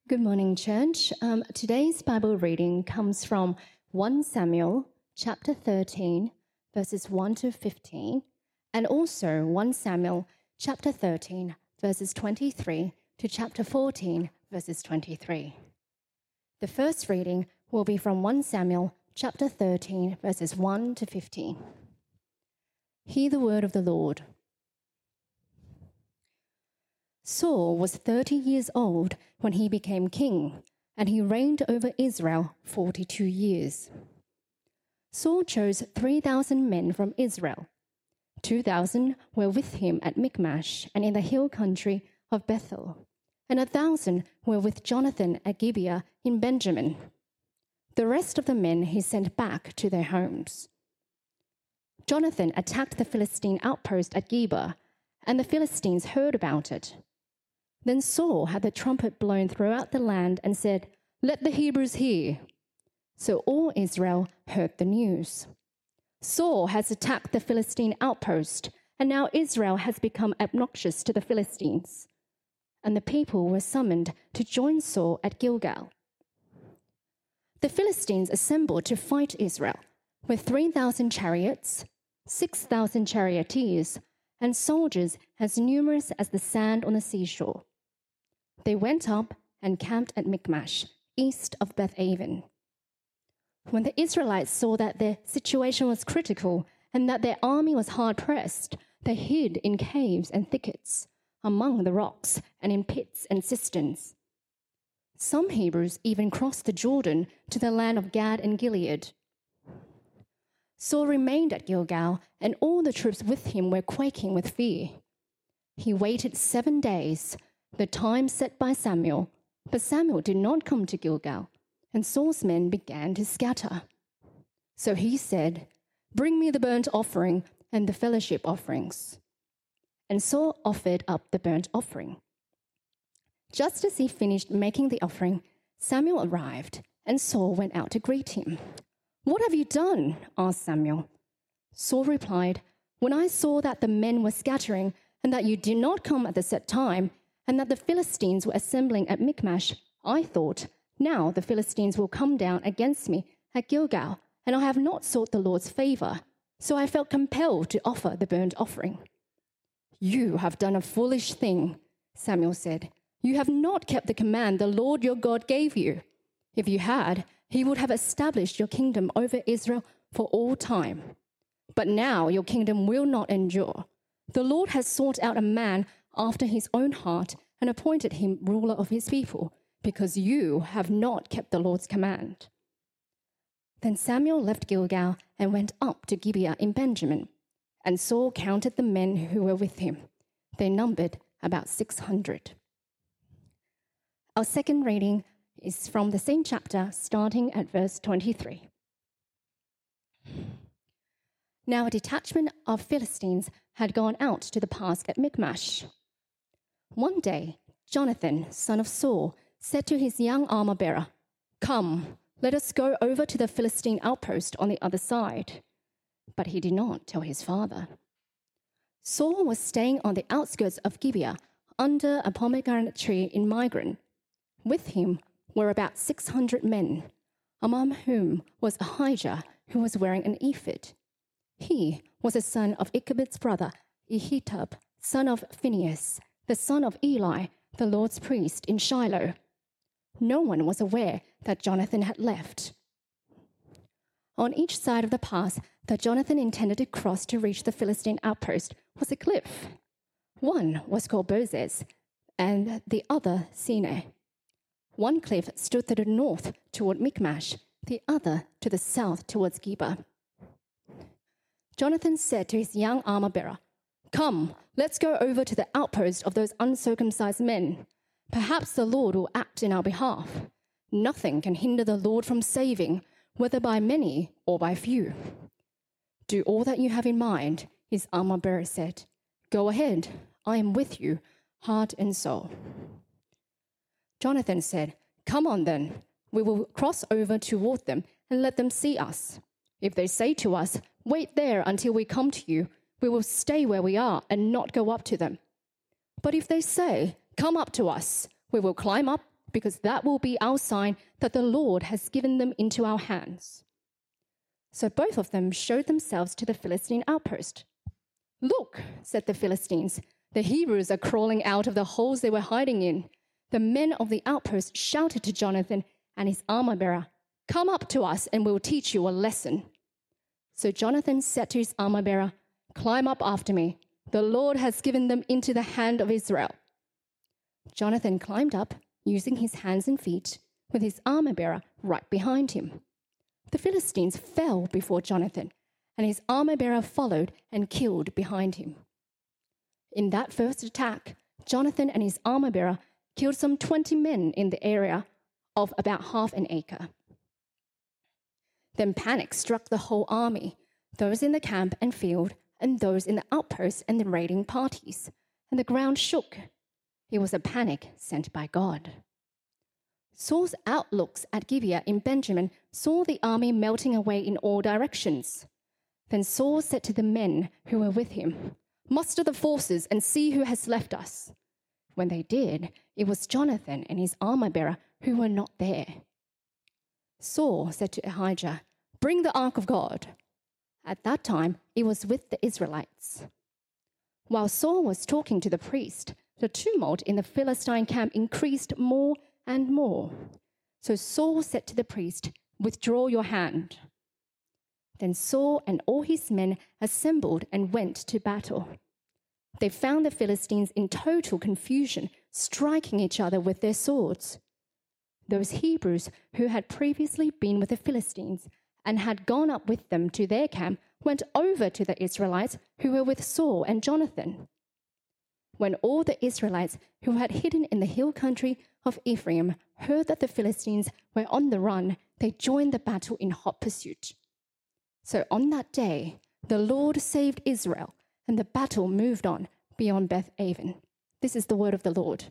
Good morning, church. Today's Bible reading comes from 1 Samuel chapter 13, verses 1 to 15, and also 1 Samuel chapter 13, verses 23 to chapter 14, verses 23. The first reading will be from 1 Samuel chapter 13, verses 1 to 15. Hear the word of the Lord. Saul was 30 years old when he became king, and he reigned over Israel 42 years. Saul chose 3,000 men from Israel. 2,000 were with him at Michmash and in the hill country of Bethel, and 1,000 were with Jonathan at Gibeah in Benjamin. The rest of the men he sent back to their homes. Jonathan attacked the Philistine outpost at Gibeah, and the Philistines heard about it. Then Saul had the trumpet blown throughout the land and said, "Let the Hebrews hear." So all Israel heard the news. Saul has attacked the Philistine outpost, and now Israel has become obnoxious to the Philistines. And the people were summoned to join Saul at Gilgal. The Philistines assembled to fight Israel with 3,000 chariots, 6,000 charioteers, and soldiers as numerous as the sand on the seashore. They went up and camped at Michmash, east of Beth-aven. When the Israelites saw that their situation was critical and that their army was hard-pressed, they hid in caves and thickets, among the rocks and in pits and cisterns. Some Hebrews even crossed the Jordan to the land of Gad and Gilead. Saul remained at Gilgal, and all the troops with him were quaking with fear. He waited 7 days, the time set by Samuel, but Samuel did not come to Gilgal, and Saul's men began to scatter. So he said, "Bring me the burnt offering and the fellowship offerings." And Saul offered up the burnt offering. Just as he finished making the offering, Samuel arrived, and Saul went out to greet him. "What have you done?" asked Samuel. Saul replied, "When I saw that the men were scattering, and that you did not come at the set time, and that the Philistines were assembling at Michmash, I thought, now the Philistines will come down against me at Gilgal, and I have not sought the Lord's favor, so I felt compelled to offer the burnt offering." "You have done a foolish thing," Samuel said. "You have not kept the command the Lord your God gave you. If you had, he would have established your kingdom over Israel for all time. But now your kingdom will not endure. The Lord has sought out a man after his own heart and appointed him ruler of his people, because you have not kept the Lord's command." Then Samuel left Gilgal and went up to Gibeah in Benjamin, and Saul counted the men who were with him. They numbered about 600. Our second reading is from the same chapter, starting at verse 23. Now a detachment of Philistines had gone out to the pass at Michmash. One day, Jonathan, son of Saul, said to his young armor-bearer, "Come, let us go over to the Philistine outpost on the other side." But he did not tell his father. Saul was staying on the outskirts of Gibeah under a pomegranate tree in Migron. With him were about 600 men, among whom was Ahijah, who was wearing an ephod. He was a son of Ichabod's brother, Ahitub, son of Phinehas, the son of Eli, the Lord's priest in Shiloh. No one was aware that Jonathan had left. On each side of the pass that Jonathan intended to cross to reach the Philistine outpost was a cliff. One was called Bozez, and the other Seneh. One cliff stood to the north toward Michmash, the other to the south towards Gibeah. Jonathan said to his young armor-bearer, "Come, let's go over to the outpost of those uncircumcised men. Perhaps the Lord will act in our behalf. Nothing can hinder the Lord from saving, whether by many or by few." "Do all that you have in mind," his armor-bearer said. "Go ahead, I am with you, heart and soul." Jonathan said, "Come on then, we will cross over toward them and let them see us. If they say to us, 'Wait there until we come to you,' we will stay where we are and not go up to them. But if they say, 'Come up to us,' we will climb up because that will be our sign that the Lord has given them into our hands." So both of them showed themselves to the Philistine outpost. "Look," said the Philistines, "the Hebrews are crawling out of the holes they were hiding in." The men of the outpost shouted to Jonathan and his armor-bearer, "Come up to us and we'll teach you a lesson." So Jonathan said to his armor-bearer, "Climb up after me. The Lord has given them into the hand of Israel." Jonathan climbed up, using his hands and feet, with his armor-bearer right behind him. The Philistines fell before Jonathan, and his armor-bearer followed and killed behind him. In that first attack, Jonathan and his armor-bearer killed some 20 men in the area of about half an acre. Then panic struck the whole army, those in the camp and field, and those in the outposts and the raiding parties, and the ground shook. It was a panic sent by God. Saul's outlooks at Gibeah in Benjamin saw the army melting away in all directions. Then Saul said to the men who were with him, "Muster the forces and see who has left us." When they did, it was Jonathan and his armor-bearer who were not there. Saul said to Ahijah, "Bring the ark of God." At that time, it was with the Israelites. While Saul was talking to the priest, the tumult in the Philistine camp increased more and more. So Saul said to the priest, "Withdraw your hand." Then Saul and all his men assembled and went to battle. They found the Philistines in total confusion, striking each other with their swords. Those Hebrews who had previously been with the Philistines and had gone up with them to their camp went over to the Israelites who were with Saul and Jonathan. When all the Israelites who had hidden in the hill country of Ephraim heard that the Philistines were on the run, they joined the battle in hot pursuit. So on that day, the Lord saved Israel, and the battle moved on beyond Beth-aven. This is the word of the Lord.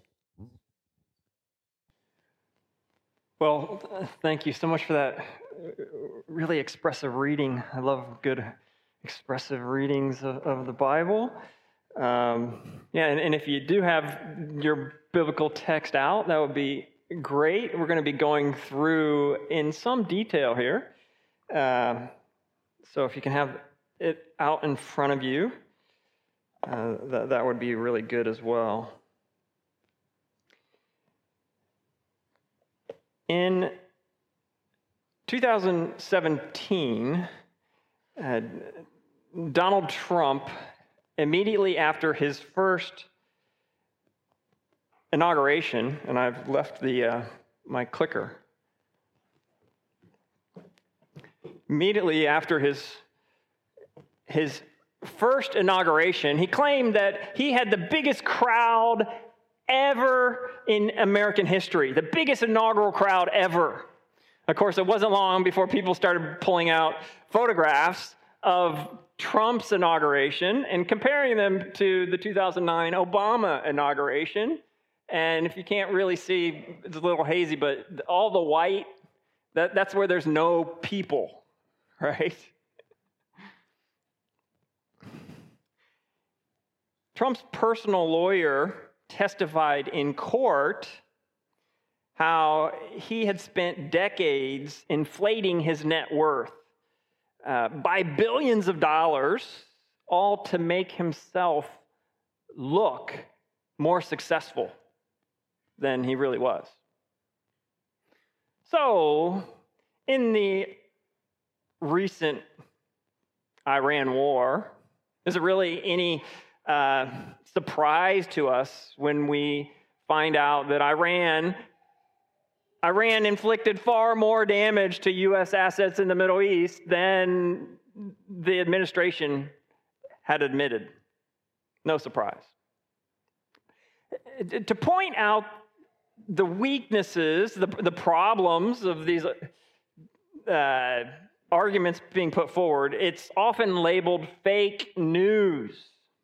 Well, thank you so much for that really expressive reading. I love good expressive readings of the Bible. And if you do have your biblical text out, that would be great. We're going to be going through in some detail here. So if you can have it out in front of you, that would be really good as well. In 2017, Donald Trump, immediately after his first inauguration, and I've left my clicker. Immediately after his first inauguration, he claimed that he had the biggest crowd ever in American history, the biggest inaugural crowd ever. Of course, it wasn't long before people started pulling out photographs of Trump's inauguration and comparing them to the 2009 Obama inauguration. And if you can't really see, it's a little hazy, but all the white, that's where there's no people, right? Trump's personal lawyer testified in court how he had spent decades inflating his net worth by billions of dollars, all to make himself look more successful than he really was. So, in the recent Iran war, is it really any surprise to us when we find out that Iran inflicted far more damage to U.S. assets in the Middle East than the administration had admitted? No surprise. To point out the weaknesses, the problems of these arguments being put forward, it's often labeled fake news.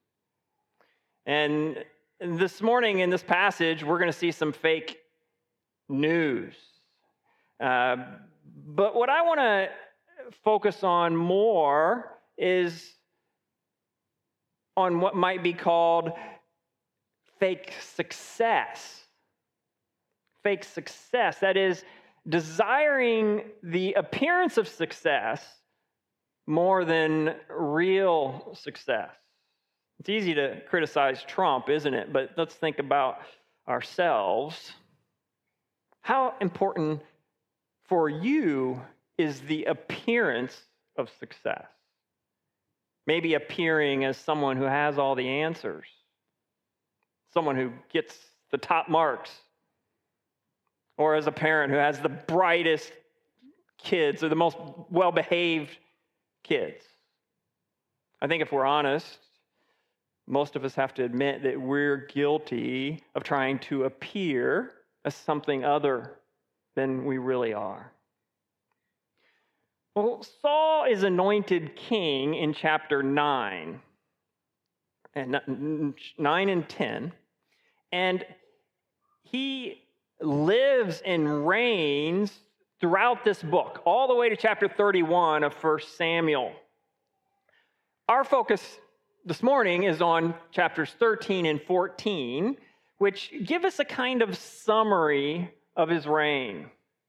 And this morning in this passage, we're going to see some fake news. But what I want to focus on more is on what might be called fake success. fake success. That is, desiring the appearance of success more than real success. It's easy to criticize Trump, isn't it? But let's think about ourselves. How important for you is the appearance of success? Maybe appearing as someone who has all the answers, someone who gets the top marks, or as a parent who has the brightest kids or the most well-behaved kids. I think if we're honest, most of us have to admit that we're guilty of trying to appear as something other than we really are. Well, Saul is anointed king in chapter 9 and 9 and 10, and he lives and reigns throughout this book, all the way to chapter 31 of 1 Samuel. Our focus this morning is on chapters 13 and 14, which give us a kind of summary of his reign.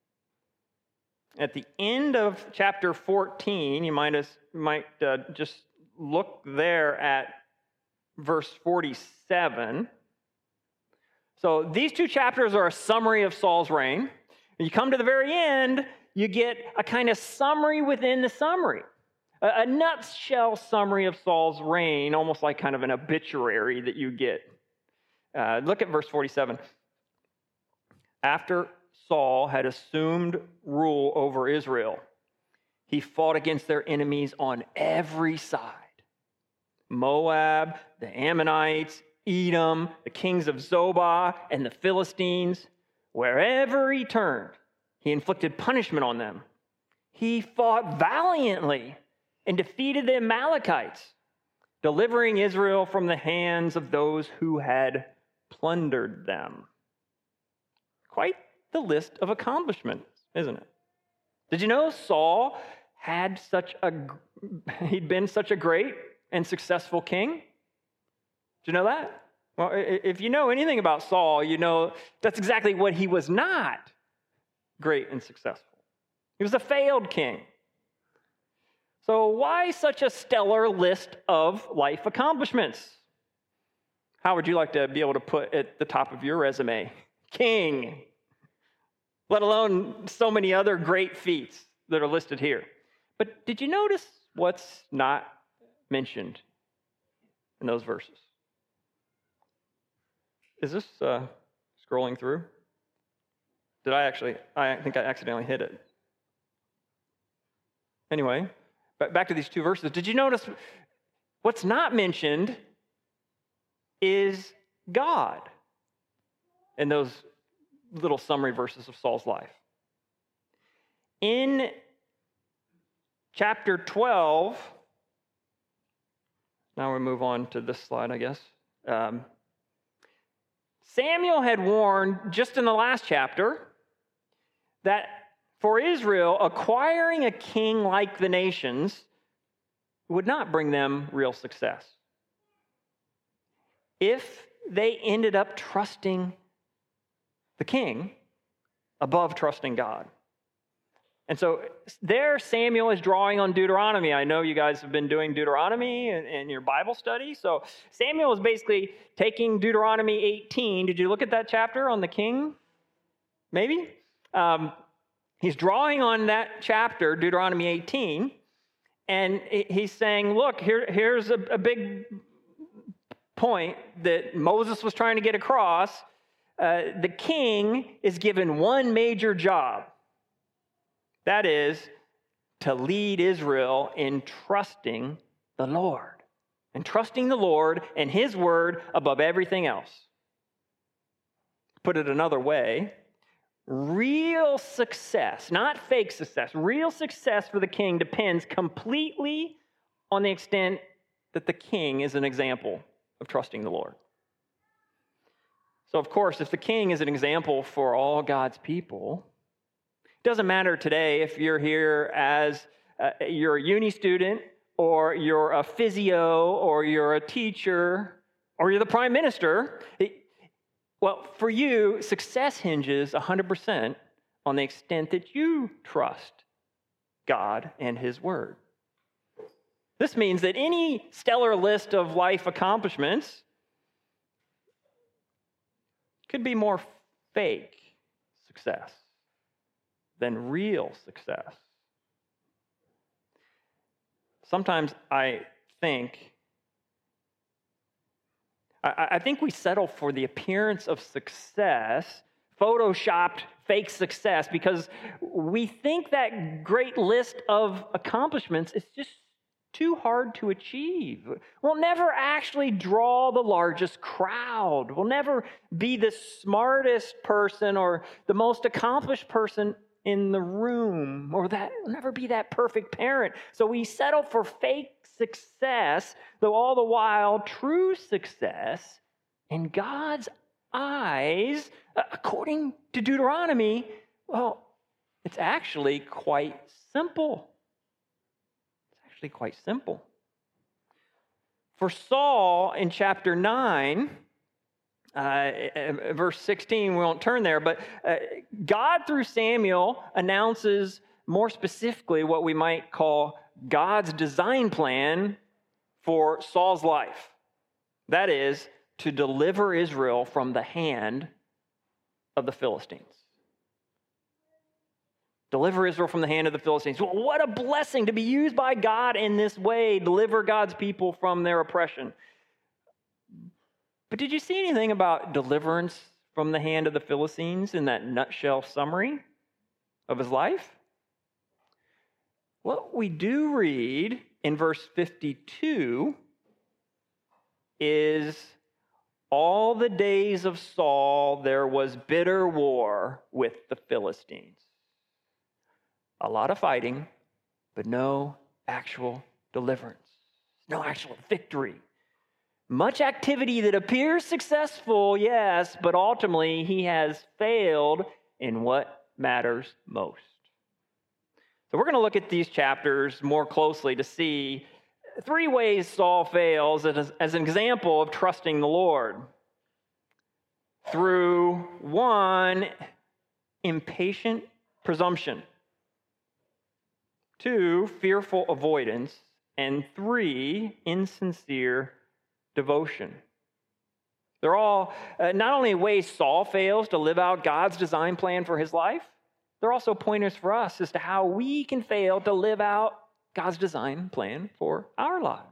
At the end of chapter 14, you might just look there at verse 47. So these two chapters are a summary of Saul's reign. When you come to the very end, you get a kind of summary within the summary, a nutshell summary of Saul's reign, almost like kind of an obituary that you get. Look at verse 47. After Saul had assumed rule over Israel, he fought against their enemies on every side. Moab, the Ammonites, Edom, the kings of Zobah, and the Philistines. Wherever he turned, he inflicted punishment on them. He fought valiantly and defeated the Amalekites, delivering Israel from the hands of those who had plundered them. Quite the list of accomplishments, isn't it? Did you know Saul he'd been such a great and successful king? Did you know that? Well, if you know anything about Saul, you know that's exactly what he was not great and successful. He was a failed king. So why such a stellar list of life accomplishments? How would you like to be able to put at the top of your resume? King. Let alone so many other great feats that are listed here. But did you notice what's not mentioned in those verses? Is this scrolling through? I think I accidentally hit it. Anyway, back to these two verses. Did you notice what's not mentioned is God in those little summary verses of Saul's life? In chapter 12, now we move on to this slide, I guess. Samuel had warned just in the last chapter that for Israel, acquiring a king like the nations would not bring them real success. If they ended up trusting the king above trusting God. And so there Samuel is drawing on Deuteronomy. I know you guys have been doing Deuteronomy in your Bible study. So Samuel is basically taking Deuteronomy 18. Did you look at that chapter on the king? Maybe? He's drawing on that chapter, Deuteronomy 18, and he's saying, look, here's a big point that Moses was trying to get across. The king is given one major job. That is to lead Israel in trusting the Lord. And trusting the Lord and his word above everything else. Put it another way, real success, not fake success, real success for the king depends completely on the extent that the king is an example of trusting the Lord. So, of course, if the king is an example for all God's people, it doesn't matter today if you're here as you're a uni student, or you're a physio, or you're a teacher, or you're the prime minister. Well, for you, success hinges 100% on the extent that you trust God and His Word. This means that any stellar list of life accomplishments could be more fake success than real success. Sometimes I think we settle for the appearance of success, photoshopped fake success, because we think that great list of accomplishments is just too hard to achieve. We'll never actually draw the largest crowd. We'll never be the smartest person or the most accomplished person in the room, or that we'll never be that perfect parent. So we settle for fake success, though all the while true success in God's eyes, according to Deuteronomy, well, it's actually quite simple. Quite simple. For Saul in chapter 9, verse 16, we won't turn there, but God through Samuel announces more specifically what we might call God's design plan for Saul's life. That is, to deliver Israel from the hand of the Philistines. Deliver Israel from the hand of the Philistines. Well, what a blessing to be used by God in this way. Deliver God's people from their oppression. But did you see anything about deliverance from the hand of the Philistines in that nutshell summary of his life? What we do read in verse 52 is, all the days of Saul there was bitter war with the Philistines. A lot of fighting, but no actual deliverance, no actual victory. Much activity that appears successful, yes, but ultimately he has failed in what matters most. So we're going to look at these chapters more closely to see 3 ways Saul fails as an example of trusting the Lord. Through 1, impatient presumption. 2, fearful avoidance, and 3, insincere devotion. They're all not only ways Saul fails to live out God's design plan for his life, they're also pointers for us as to how we can fail to live out God's design plan for our lives.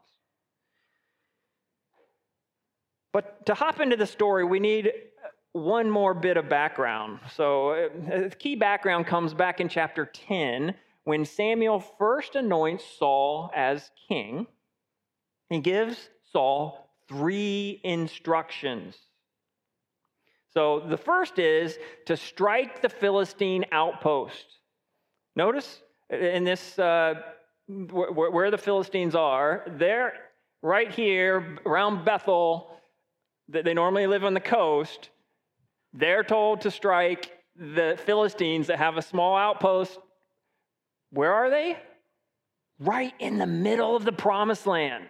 But to hop into the story, we need one more bit of background. So the key background comes back in chapter 10, when Samuel first anoints Saul as king. He gives Saul 3 instructions. So the first is to strike the Philistine outpost. Notice in this, where the Philistines are, they're right here around Bethel. They normally live on the coast. They're told to strike the Philistines that have a small outpost. Where are they? Right in the middle of the promised land.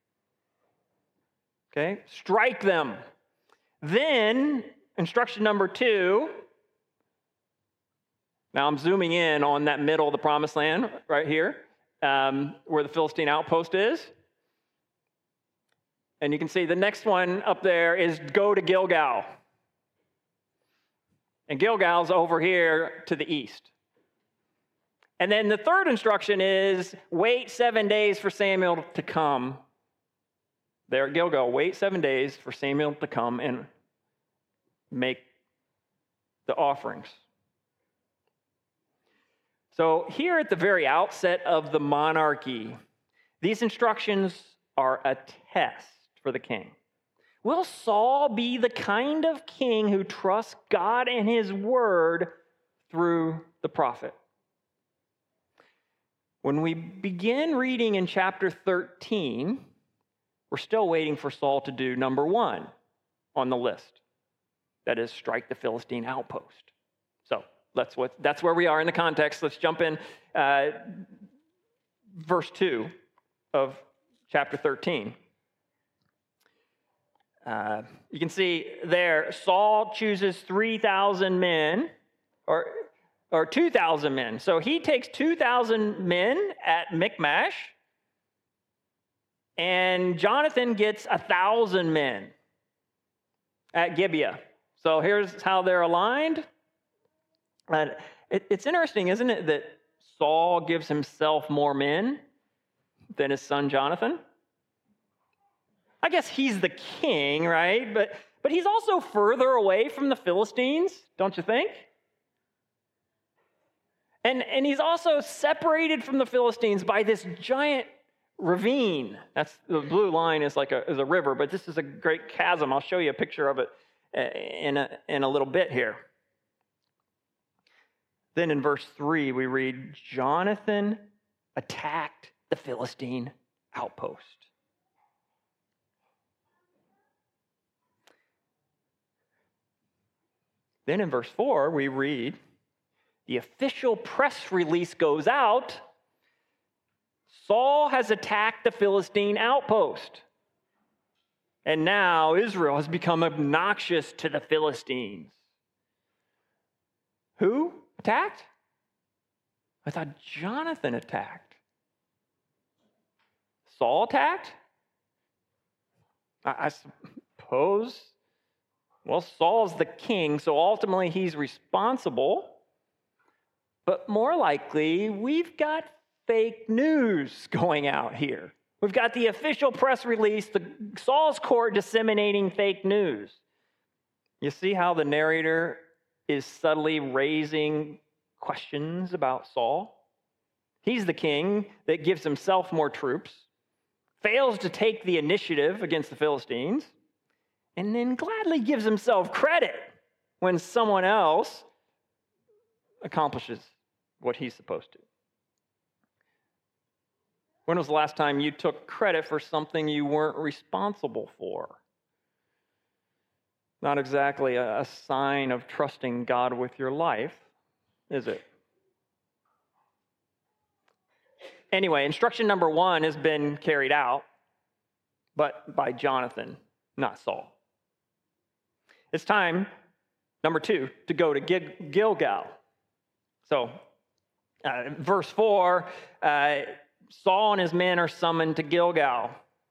Okay, strike them. Then, instruction number 2. Now I'm zooming in on that middle of the promised land right here, where the Philistine outpost is. And you can see the next one up there is go to Gilgal. And Gilgal's over here to the east. And then the third instruction is wait 7 days for Samuel to come. There at Gilgal, wait 7 days for Samuel to come and make the offerings. So here at the very outset of the monarchy, these instructions are a test for the king. Will Saul be the kind of king who trusts God and his word through the prophet? When we begin reading in chapter 13, we're still waiting for Saul to do number 1 on the list. That is, strike the Philistine outpost. So that's where we are in the context. Let's jump in verse 2 of chapter 13. You can see there, Saul chooses 3,000 men, or 2,000 men. So he takes 2,000 men at Michmash, and Jonathan gets 1,000 men at Gibeah. So here's how they're aligned. It's interesting, isn't it, that Saul gives himself more men than his son Jonathan? I guess he's the king, right? But he's also further away from the Philistines, don't you think? And he's also separated from the Philistines by this giant ravine. That's the blue line is a river, but this is a great chasm. I'll show you a picture of it in a little bit here. Then in verse 3, we read, Jonathan attacked the Philistine outpost. Then in verse 4, we read, the official press release goes out. Saul has attacked the Philistine outpost. And now Israel has become obnoxious to the Philistines. Who attacked? I thought Jonathan attacked. Saul attacked? I suppose. Well, Saul's the king, so ultimately he's responsible. But more likely, we've got fake news going out here. We've got the official press release, Saul's court disseminating fake news. You see how the narrator is subtly raising questions about Saul? He's the king that gives himself more troops, fails to take the initiative against the Philistines, and then gladly gives himself credit when someone else accomplishes what he's supposed to. When was the last time you took credit for something you weren't responsible for? Not exactly a sign of trusting God with your life, is it? Anyway, instruction number 1 has been carried out, but by Jonathan, not Saul. It's time, number 2, to go to Gilgal. So, verse 4, Saul and his men are summoned to Gilgal.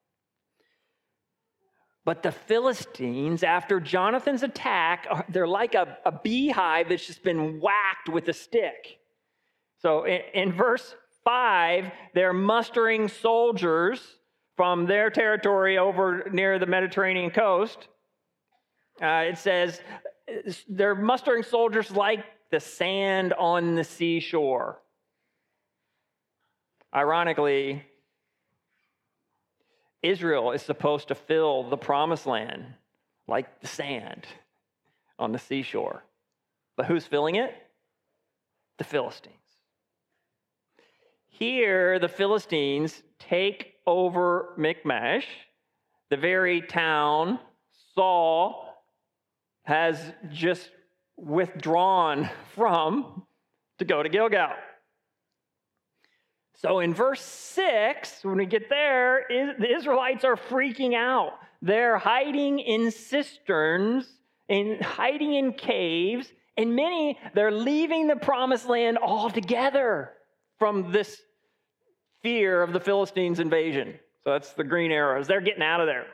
But the Philistines, after Jonathan's attack, they're like a beehive that's just been whacked with a stick. So in verse 5, they're mustering soldiers from their territory over near the Mediterranean coast. It says they're mustering soldiers like the sand on the seashore. Ironically, Israel is supposed to fill the promised land like the sand on the seashore. But who's filling it? The Philistines. Here, the Philistines take over Michmash, the very town Saul has just withdrawn from to go to Gilgal. So in verse 6, when we get there, the Israelites are freaking out. They're hiding in cisterns and hiding in caves, and many, they're leaving the promised land altogether from this fear of the Philistines' invasion. So that's the green arrows. They're getting out of there.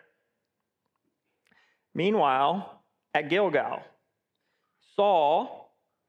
Meanwhile, at Gilgal, Saul's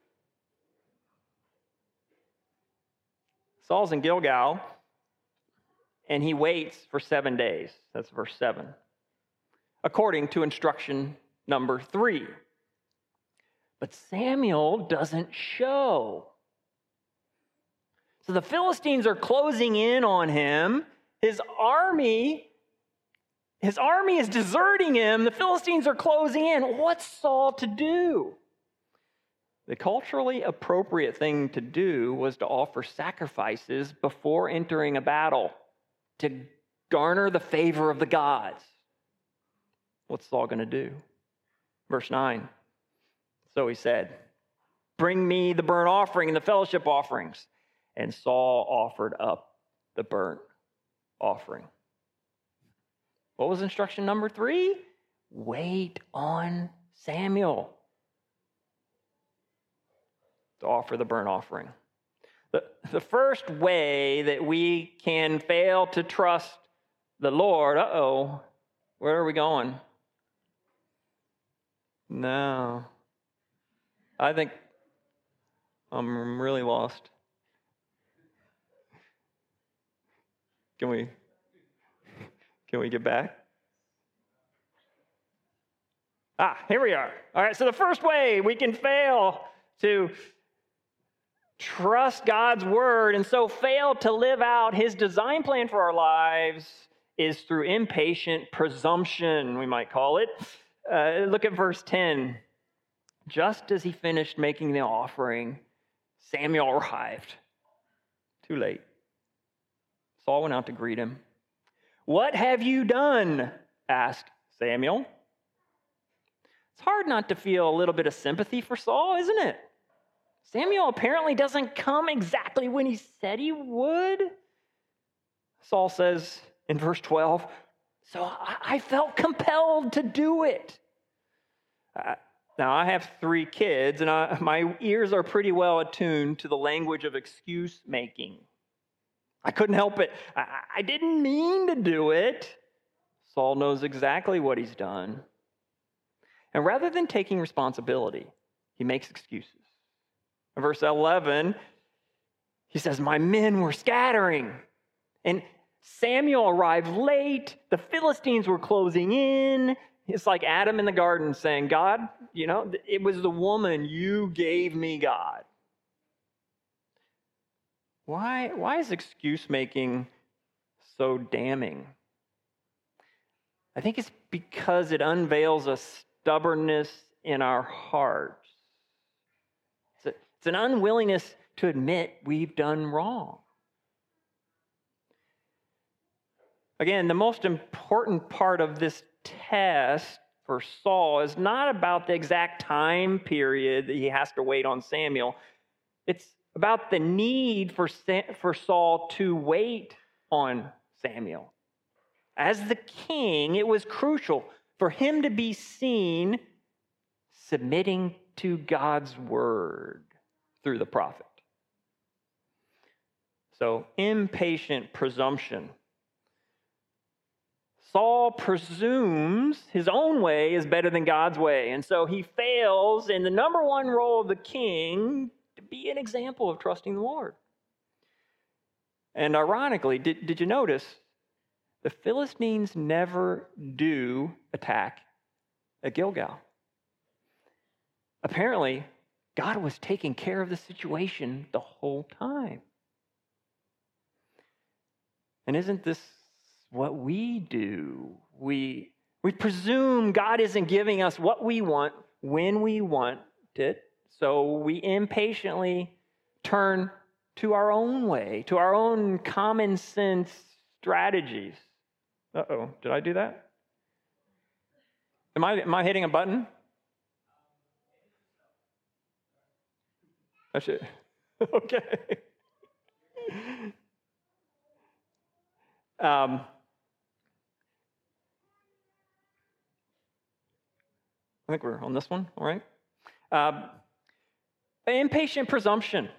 in Gilgal, and he waits for 7 days. That's verse 7. According to instruction number 3. But Samuel doesn't show. So the Philistines are closing in on him. His army is deserting him. The Philistines are closing in. What's Saul to do? The culturally appropriate thing to do was to offer sacrifices before entering a battle to garner the favor of the gods. What's Saul going to do? Verse 9. So he said, "Bring me the burnt offering and the fellowship offerings." And Saul offered up the burnt offering. What was instruction number 3? wait on Samuel to offer the burnt offering. The first way that we can fail to trust the Lord, where are we going? No. I think I'm really lost. Can we get back? Here we are. All right, so the first way we can fail to trust God's word and so fail to live out his design plan for our lives is through impatient presumption, we might call it. Look at verse 10. Just as he finished making the offering, Samuel arrived. Too late. Saul went out to greet him. "What have you done?" asked Samuel. It's hard not to feel a little bit of sympathy for Saul, isn't it? Samuel apparently doesn't come exactly when he said he would. Saul says in verse 12, "So I felt compelled to do it." Now, I have 3 kids, and my ears are pretty well attuned to the language of excuse making. I couldn't help it. I didn't mean to do it. Saul knows exactly what he's done. And rather than taking responsibility, he makes excuses. In verse 11, he says, "My men were scattering." And Samuel arrived late. The Philistines were closing in. It's like Adam in the garden saying, "God, it was the woman you gave me, God." Why is excuse making so damning? I think it's because it unveils a stubbornness in our hearts. It's an unwillingness to admit we've done wrong. Again, the most important part of this test for Saul is not about the exact time period that he has to wait on Samuel. It's about the need for Saul to wait on Samuel. As the king, it was crucial for him to be seen submitting to God's word through the prophet. So, impatient presumption. Saul presumes his own way is better than God's way, and so he fails in the number one role of the king to be an example of trusting the Lord. And ironically, did you notice the Philistines never do attack at Gilgal? Apparently, God was taking care of the situation the whole time. And isn't this what we do? We presume God isn't giving us what we want when we want it, so we impatiently turn to our own way, to our own common sense strategies. Did I do that? Am I hitting a button? That's it. Okay. I think we're on this one, all right? Impatient presumption.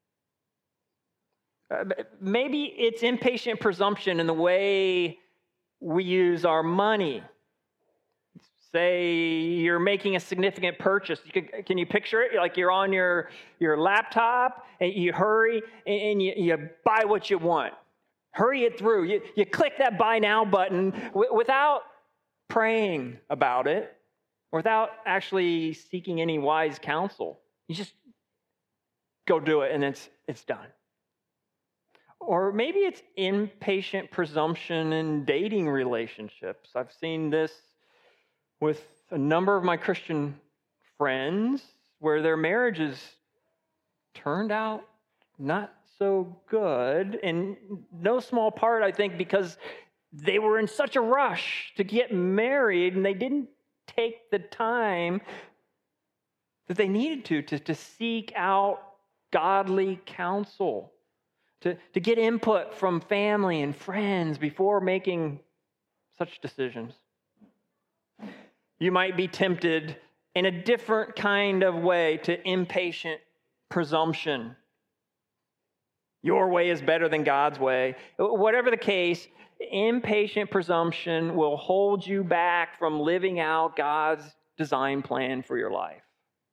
Maybe it's impatient presumption in the way we use our money. Say you're making a significant purchase. Can you picture it? Like you're on your laptop and you hurry and you buy what you want. Hurry it through. You click that buy now button without praying about it, without actually seeking any wise counsel. You just go do it and it's done. Or maybe it's impatient presumption in dating relationships. I've seen this with a number of my Christian friends where their marriages turned out not so good, in no small part, I think, because they were in such a rush to get married and they didn't take the time that they needed to seek out godly counsel, to get input from family and friends before making such decisions. You might be tempted in a different kind of way to impatient presumption. Your way is better than God's way. Whatever the case, impatient presumption will hold you back from living out God's design plan for your life.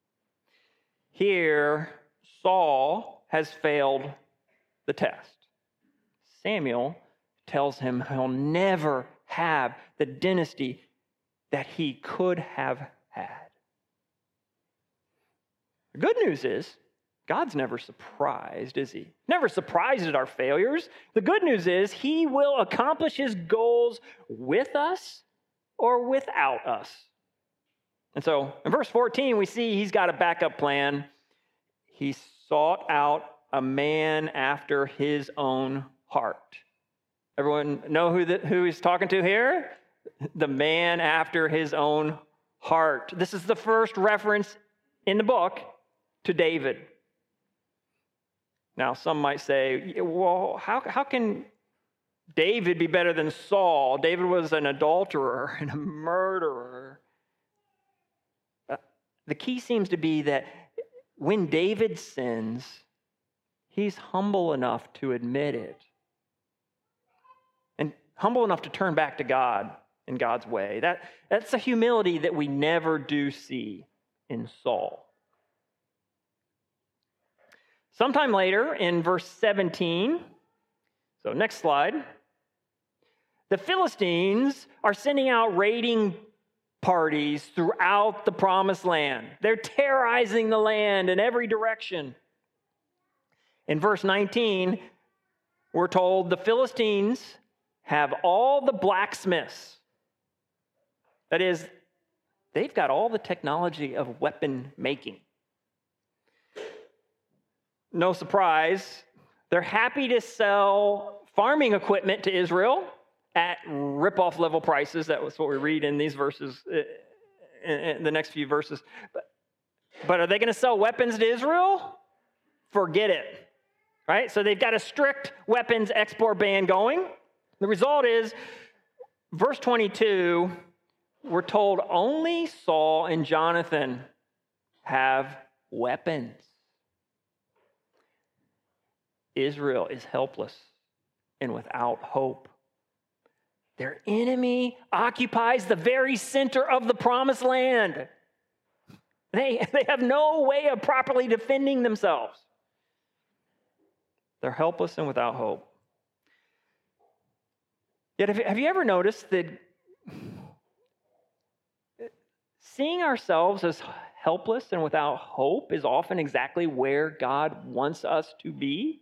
Here, Saul has failed the test. Samuel tells him he'll never have the dynasty that he could have had. The good news is, God's never surprised, is he? Never surprised at our failures. The good news is he will accomplish his goals with us or without us. And so in verse 14, we see he's got a backup plan. He sought out a man after his own heart. Everyone know who he's talking to here? The man after his own heart. This is the first reference in the book to David. Now, some might say, well, how can David be better than Saul? David was an adulterer and a murderer. The key seems to be that when David sins, he's humble enough to admit it and humble enough to turn back to God in God's way. That's a humility that we never do see in Saul. Sometime later, in verse 17, so next slide, the Philistines are sending out raiding parties throughout the promised land. They're terrorizing the land in every direction. In verse 19, we're told the Philistines have all the blacksmiths. That is, they've got all the technology of weapon making. No surprise, they're happy to sell farming equipment to Israel at rip-off level prices. That was what we read in these verses, in the next few verses. But are they going to sell weapons to Israel? Forget it, right? So they've got a strict weapons export ban going. The result is, verse 22, we're told only Saul and Jonathan have weapons. Israel is helpless and without hope. Their enemy occupies the very center of the promised land. They have no way of properly defending themselves. They're helpless and without hope. Yet, have you ever noticed that seeing ourselves as helpless and without hope is often exactly where God wants us to be?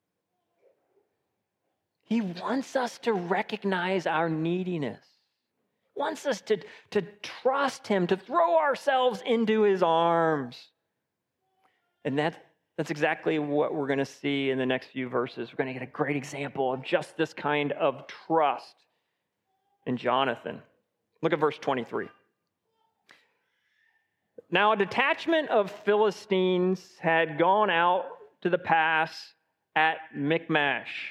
He wants us to recognize our neediness. Wants us to trust him, to throw ourselves into his arms. And that's exactly what we're going to see in the next few verses. We're going to get a great example of just this kind of trust in Jonathan. Look at verse 23. Now, a detachment of Philistines had gone out to the pass at Michmash.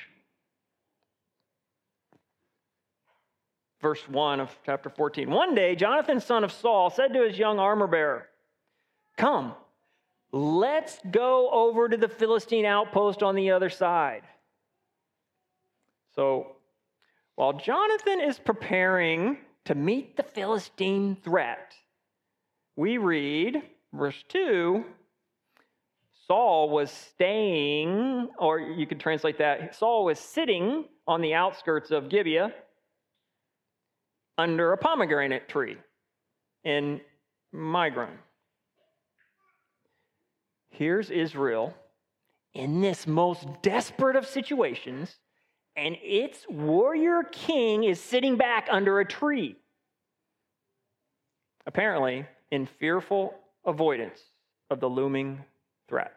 Verse 1 of chapter 14. One day, Jonathan, son of Saul, said to his young armor bearer, "Come, let's go over to the Philistine outpost on the other side." So, while Jonathan is preparing to meet the Philistine threat, we read, verse 2, Saul was staying, or you could translate that, Saul was sitting on the outskirts of Gibeah under a pomegranate tree in Migron. Here's Israel in this most desperate of situations, and its warrior king is sitting back under a tree, apparently in fearful avoidance of the looming threat.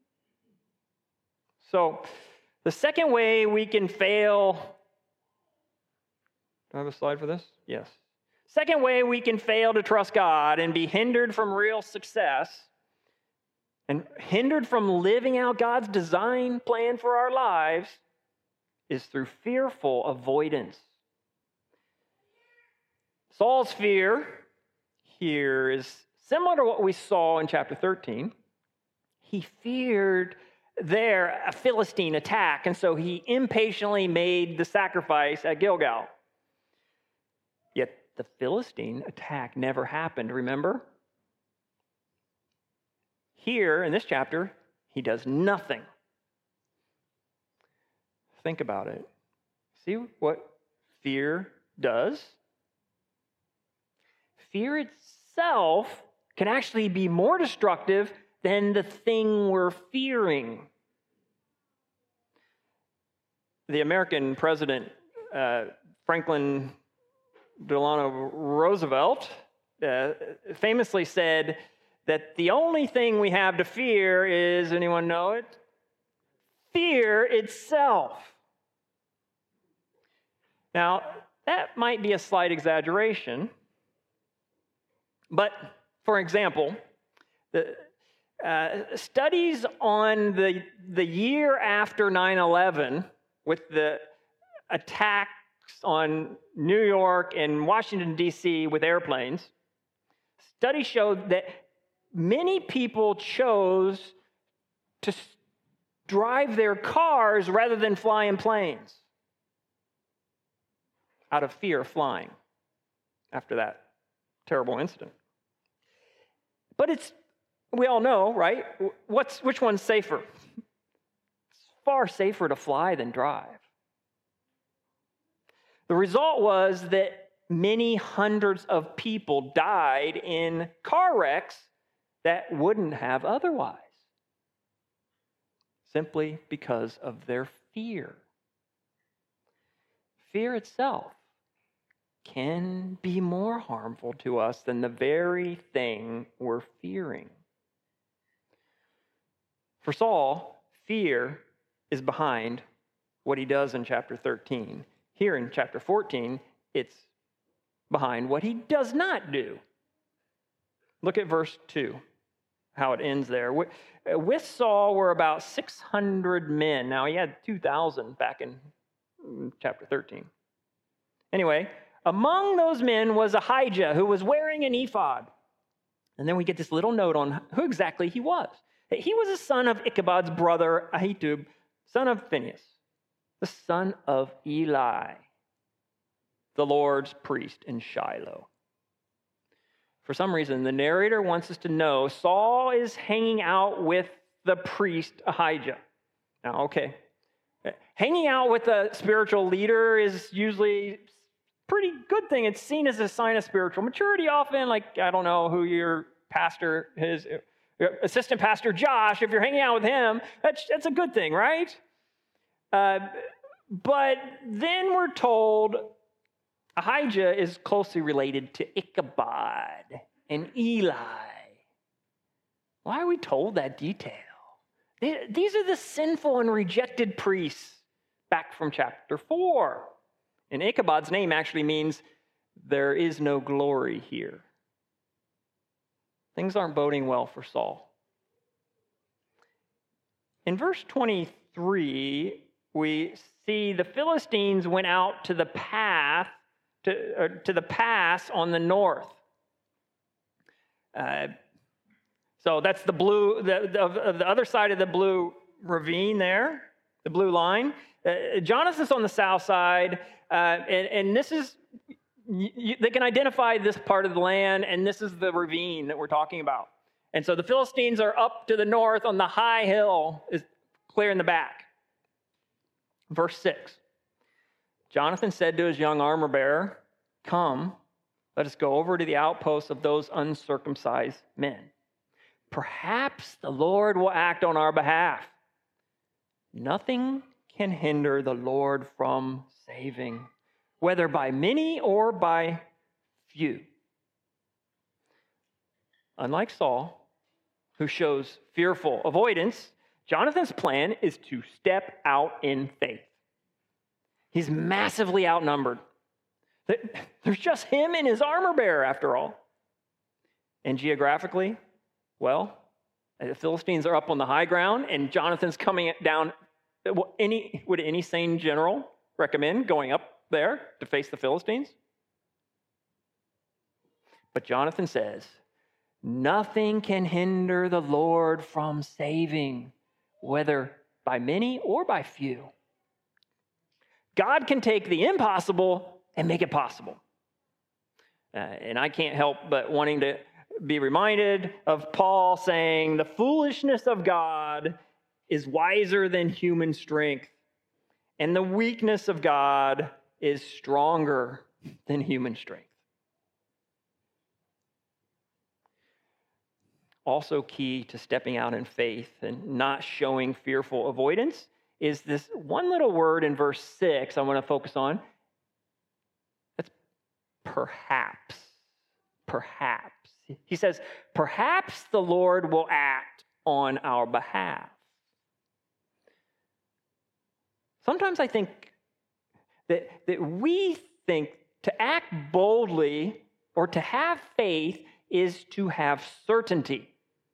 So, the second way we can fail. Do I have a slide for this? Yes. Second way we can fail to trust God and be hindered from real success and hindered from living out God's design plan for our lives is through fearful avoidance. Saul's fear, here is similar to what we saw in chapter 13. He feared there a Philistine attack, and so he impatiently made the sacrifice at Gilgal. Yet the Philistine attack never happened, remember? Here in this chapter, he does nothing. Think about it. See what fear does? Fear itself can actually be more destructive than the thing we're fearing. The American president, Franklin Delano Roosevelt, famously said that the only thing we have to fear is, anyone know it? Fear itself. Now, that might be a slight exaggeration, but for example, the studies on the year after 9/11 with the attacks on New York and Washington, D.C. with airplanes, studies showed that many people chose to drive their cars rather than fly in planes out of fear of flying after that terrible incident. But we all know, right? Which one's safer? It's far safer to fly than drive. The result was that many hundreds of people died in car wrecks that wouldn't have otherwise, simply because of their fear. Fear itself can be more harmful to us than the very thing we're fearing. For Saul, fear is behind what he does in chapter 13. Here in chapter 14, it's behind what he does not do. Look at verse 2, how it ends there. With Saul were about 600 men. Now, he had 2,000 back in chapter 13. Anyway, among those men was Ahijah, who was wearing an ephod. And then we get this little note on who exactly he was. He was a son of Ichabod's brother, Ahitub, son of Phinehas, the son of Eli, the Lord's priest in Shiloh. For some reason, the narrator wants us to know Saul is hanging out with the priest Ahijah. Now, okay, hanging out with a spiritual leader is usually pretty good thing. It's seen as a sign of spiritual maturity often. Like, I don't know who your pastor is, your assistant pastor Josh, if you're hanging out with him, that's a good thing, right? But then we're told Ahijah is closely related to Ichabod and Eli. Why are we told that detail? These are the sinful and rejected priests back from chapter 4. And Ichabod's name actually means there is no glory here. Things aren't boding well for Saul. In verse 23, we see the Philistines went out to the path, to the pass on the north. So that's the blue, the other side of the blue ravine there, the blue line. Jonathan's on the south side, and this is, they can identify this part of the land, and this is the ravine that we're talking about. And so the Philistines are up to the north on the high hill, is clear in the back. Verse 6, Jonathan said to his young armor bearer, "Come, let us go over to the outposts of those uncircumcised men. Perhaps the Lord will act on our behalf. Nothing can hinder the Lord from saving, whether by many or by few." Unlike Saul, who shows fearful avoidance, Jonathan's plan is to step out in faith. He's massively outnumbered. There's just him and his armor bearer, after all. And geographically, well, the Philistines are up on the high ground, and Jonathan's coming down. Would any sane general recommend going up there to face the Philistines? But Jonathan says, nothing can hinder the Lord from saving, whether by many or by few. God can take the impossible and make it possible. And I can't help but wanting to be reminded of Paul saying, the foolishness of God is wiser than human strength, and the weakness of God is stronger than human strength. Also key to stepping out in faith and not showing fearful avoidance is this one little word in verse 6 I want to focus on. That's perhaps. Perhaps. He says, perhaps the Lord will act on our behalf. Sometimes I think that we think to act boldly or to have faith is to have certainty.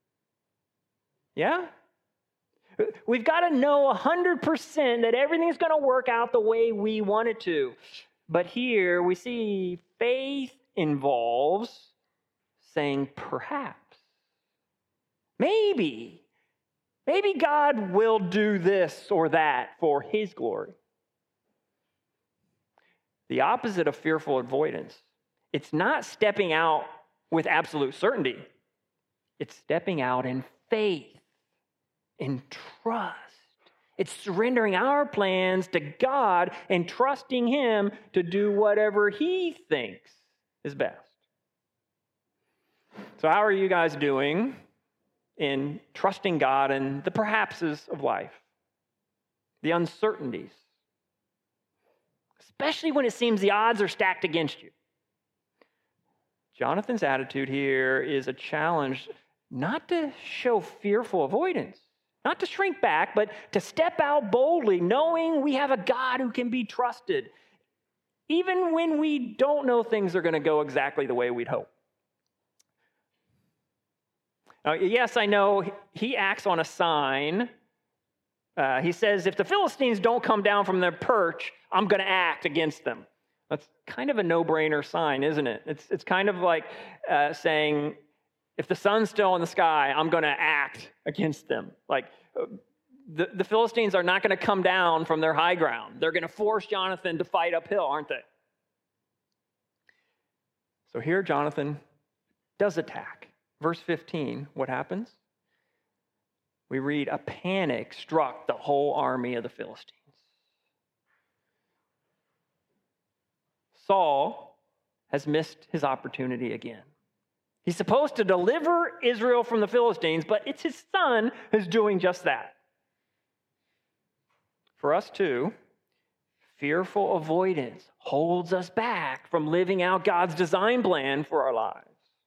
Yeah? We've got to know 100% that everything's going to work out the way we want it to. But here we see faith involves saying perhaps. Maybe God will do this or that for his glory. The opposite of fearful avoidance. It's not stepping out with absolute certainty. It's stepping out in faith, in trust. It's surrendering our plans to God and trusting him to do whatever he thinks is best. So how are you guys doing in trusting God in the perhapses of life, the uncertainties, especially when it seems the odds are stacked against you? Jonathan's attitude here is a challenge not to show fearful avoidance, not to shrink back, but to step out boldly, knowing we have a God who can be trusted, even when we don't know things are going to go exactly the way we'd hope. Now, yes, I know he acts on a sign. He says, if the Philistines don't come down from their perch, I'm going to act against them. That's kind of a no-brainer sign, isn't it? It's kind of like saying, if the sun's still in the sky, I'm going to act against them. Like, the Philistines are not going to come down from their high ground. They're going to force Jonathan to fight uphill, aren't they? So here Jonathan does attack. Verse 15, what happens? We read, a panic struck the whole army of the Philistines. Saul has missed his opportunity again. He's supposed to deliver Israel from the Philistines, but it's his son who's doing just that. For us too, fearful avoidance holds us back from living out God's design plan for our lives.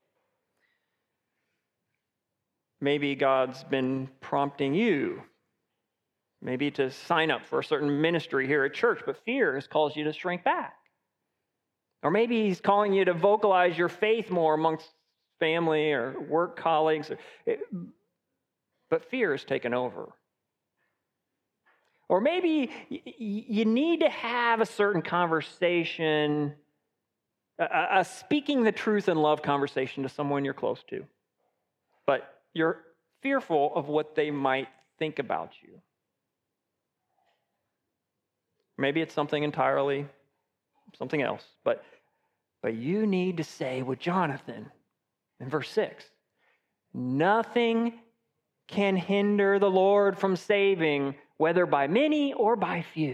Maybe God's been prompting you, maybe to sign up for a certain ministry here at church, but fear has caused you to shrink back. Or maybe he's calling you to vocalize your faith more amongst family or work colleagues, but fear has taken over. Or maybe you need to have a certain conversation, a speaking the truth in love conversation to someone you're close to, but you're fearful of what they might think about you. Maybe it's something else, but you need to say with Jonathan in verse 6, nothing can hinder the Lord from saving, whether by many or by few.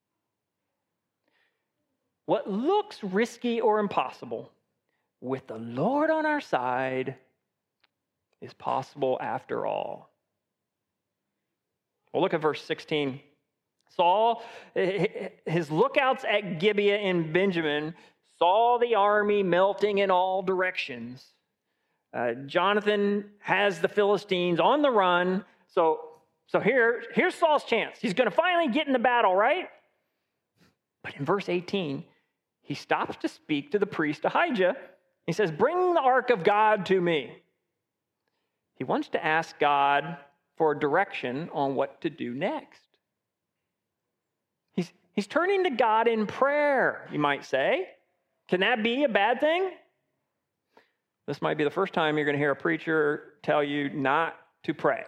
What looks risky or impossible, with the Lord on our side, is possible after all. Well, look at verse 16. Saul, his lookouts at Gibeah in Benjamin, saw the army melting in all directions. Jonathan has the Philistines on the run. So here's Saul's chance. He's going to finally get in the battle, right? But in verse 18, he stops to speak to the priest Ahijah. He says, bring the ark of God to me. He wants to ask God for direction on what to do next. He's turning to God in prayer, you might say. Can that be a bad thing? This might be the first time you're going to hear a preacher tell you not to pray.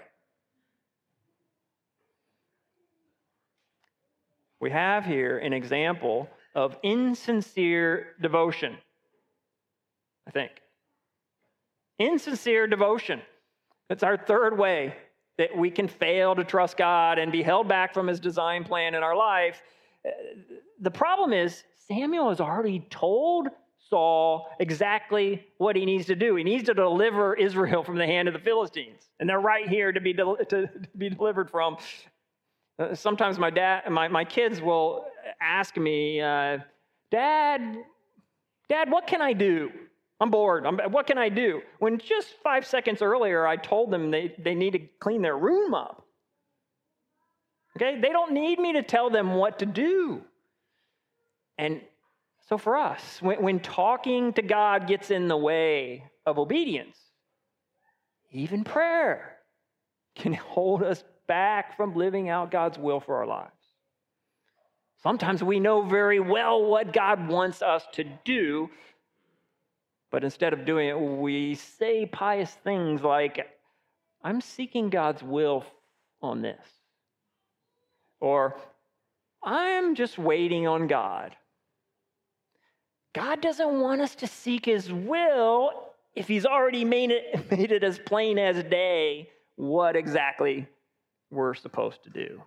We have here an example of insincere devotion, I think. Insincere devotion. That's our third way that we can fail to trust God and be held back from his design plan in our life. The problem is Samuel has already told Saul exactly what he needs to do. He needs to deliver Israel from the hand of the Philistines. And they're right here to be delivered from. Sometimes my kids will ask me, Dad, what can I do? I'm bored. What can I do? When just 5 seconds earlier, I told them they need to clean their room up. Okay? They don't need me to tell them what to do. And so for us, when talking to God gets in the way of obedience, even prayer can hold us back from living out God's will for our lives. Sometimes we know very well what God wants us to do, but instead of doing it, we say pious things like, I'm seeking God's will on this. Or, I'm just waiting on God. God doesn't want us to seek his will if he's already made it as plain as day what exactly we're supposed to do.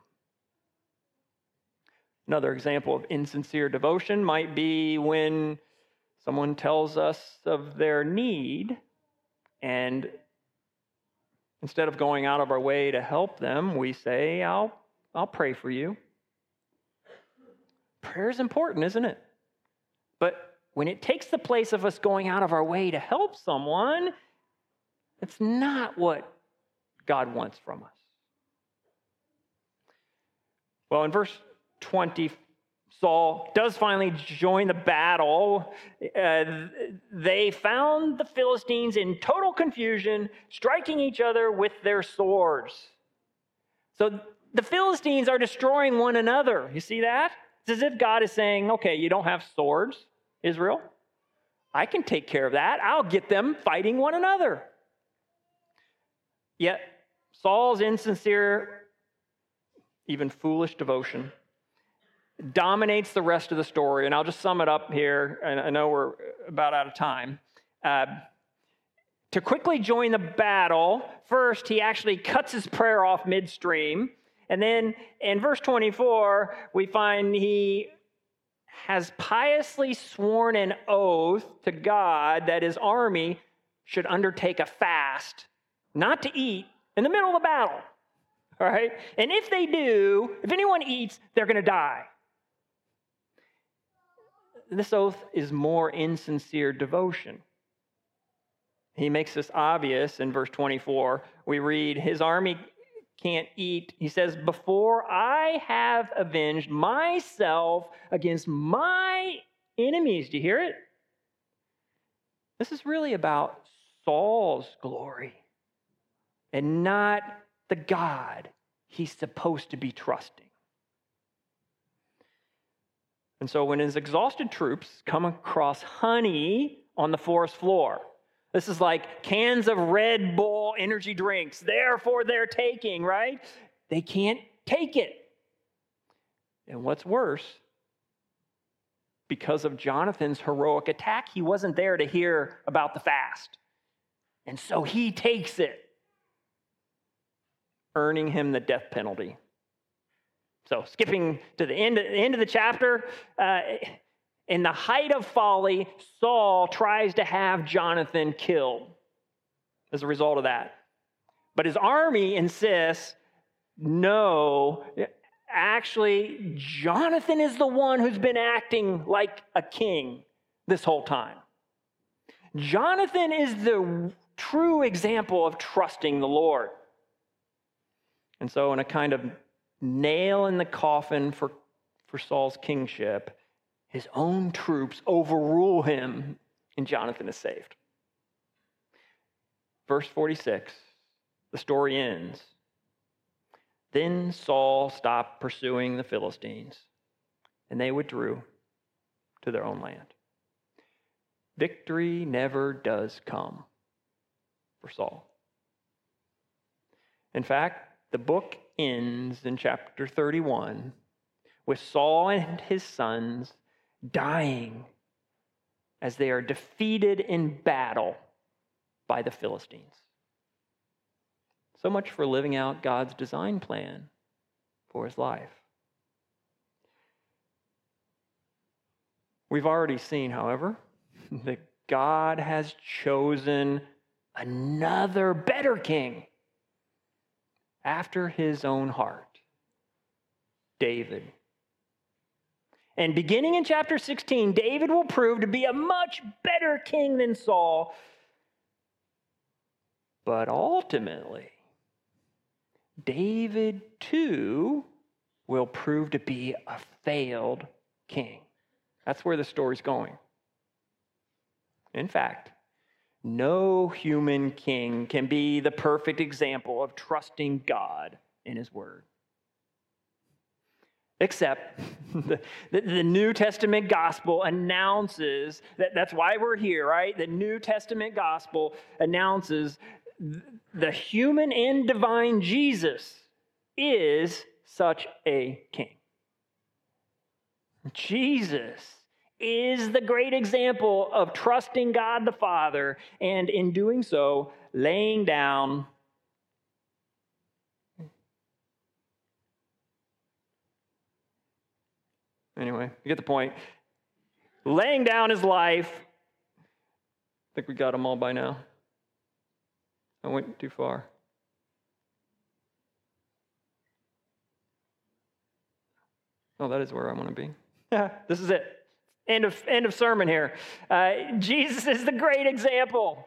Another example of insincere devotion might be when someone tells us of their need, and instead of going out of our way to help them, we say, I'll pray for you. Prayer is important, isn't it? But when it takes the place of us going out of our way to help someone, it's not what God wants from us. Well, in verse 20, Saul does finally join the battle. They found the Philistines in total confusion, striking each other with their swords. So the Philistines are destroying one another. You see that? It's as if God is saying, okay, you don't have swords, Israel. I can take care of that. I'll get them fighting one another. Yet Saul's insincere, even foolish devotion dominates the rest of the story. And I'll just sum it up here. And I know we're about out of time. To quickly join the battle, first, he actually cuts his prayer off midstream. And then in verse 24, we find he has piously sworn an oath to God that his army should undertake a fast, not to eat, in the middle of the battle. All right? And if they do, if anyone eats, they're going to die. This oath is more insincere devotion. He makes this obvious in verse 24. We read, his army can't eat. He says, before I have avenged myself against my enemies. Do you hear it? This is really about Saul's glory and not the God he's supposed to be trusting. And so when his exhausted troops come across honey on the forest floor, this is like cans of Red Bull energy drinks, there for their taking, right? They can't take it. And what's worse, because of Jonathan's heroic attack, he wasn't there to hear about the fast. And so he takes it, earning him the death penalty. So skipping to the end of the chapter, in the height of folly, Saul tries to have Jonathan killed as a result of that. But his army insists, no, actually, Jonathan is the one who's been acting like a king this whole time. Jonathan is the true example of trusting the Lord. And so in a kind of nail in the coffin for Saul's kingship, his own troops overrule him, and Jonathan is saved. Verse 46, the story ends. Then Saul stopped pursuing the Philistines, and they withdrew to their own land. victory never does come for Saul. In fact, the book ends in chapter 31 with Saul and his sons dying as they are defeated in battle by the Philistines. So much for living out God's design plan for his life. We've already seen, however, that God has chosen another better king after his own heart, David. And beginning in chapter 16, David will prove to be a much better king than Saul. But ultimately, David too will prove to be a failed king. That's where the story's going. In fact, no human king can be the perfect example of trusting God in his word. Except the New Testament gospel announces, that's why we're here, right? The New Testament gospel announces the human and divine Jesus is such a king. Jesus is the great example of trusting God the Father, and in doing so, laying down anyway, you get the point. Laying down his life. I think we got them all by now. I went too far. Oh, that is where I want to be. This is it. End of sermon here. Jesus is the great example.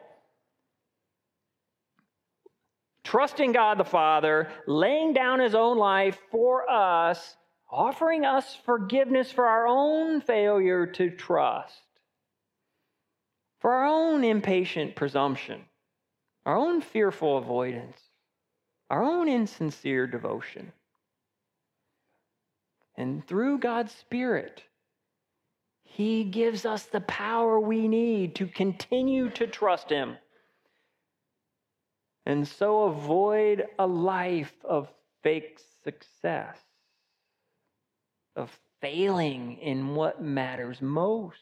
Trusting God the Father, laying down his own life for us, offering us forgiveness for our own failure to trust, for our own impatient presumption, our own fearful avoidance, our own insincere devotion. And through God's Spirit, he gives us the power we need to continue to trust him and so avoid a life of fake success, of failing in what matters most.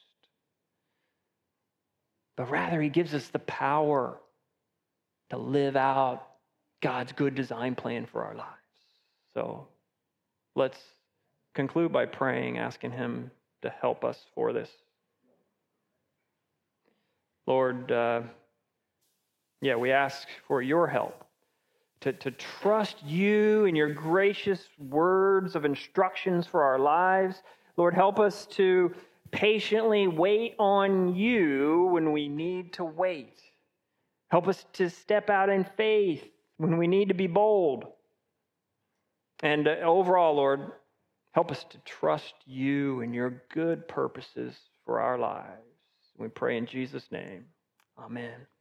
But rather, he gives us the power to live out God's good design plan for our lives. So let's conclude by praying, asking him to help us for this. Lord, we ask for your help to trust you and your gracious words of instructions for our lives. Lord, help us to patiently wait on you when we need to wait. Help us to step out in faith when we need to be bold. And overall, Lord, help us to trust you and your good purposes for our lives. We pray in Jesus' name. Amen.